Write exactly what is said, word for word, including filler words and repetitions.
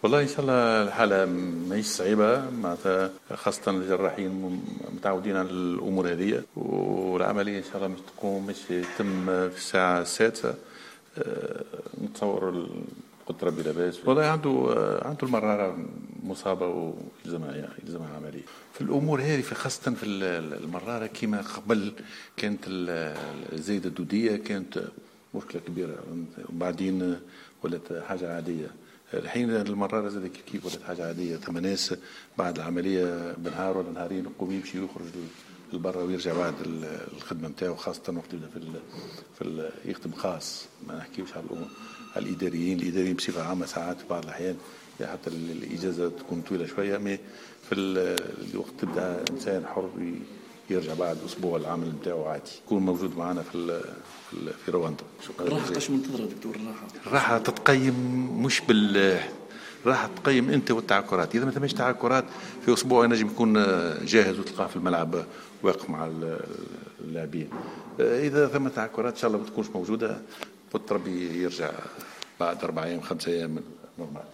والله ان شاء الله الحاله ماهيش صعيبه، معناتها خاصه الجراحين متعودين على الامور هذه، والعمليه ان شاء الله مش تقوم مش تتم في الساعه السادسه. أه نتصور قلت ربي لاباس. والله عنده أه عنده المراره مصابه ويلزمها يعني يلزمها عمليه. في الامور هذه في خاصه في المراره كما قبل كانت الزايده الدوديه كانت مشكله كبيره، وبعدين ولات حاجه عاديه. الحين المرارة زاد كيف ولات حاجة عادية. ثم ناس بعد العملية بنهار ولا نهارين يقوم يمشي ويخرج للبرا ويرجع بعد الخدمة نتاعو، خاصة وقت يبدا في في يخدم خاص. ما نحكيوش على على الإداريين، الإداريين بصفة عامة ساعات في بعض الأحيان حتى الإجازة تكون طويلة شوية، مي في الوقت تبدا إنسان حر يرجع بعد أسبوع العمل نتاعو عادي. يكون موجود معنا في في رواندا. الراحة قاش منتظرة دكتور؟ الراحة الراحة تتقيم مش بال راح تقيم انت والتعكرات. اذا ما تمش تعكرات في اسبوع ينجم يكون جاهز وتلقاه في الملعب واقف مع اللاعبين. اذا ثم تعكرات ان شاء الله ما تكونش موجوده، قلت ربي يرجع بعد اربع ايام خمسة ايام نورمال.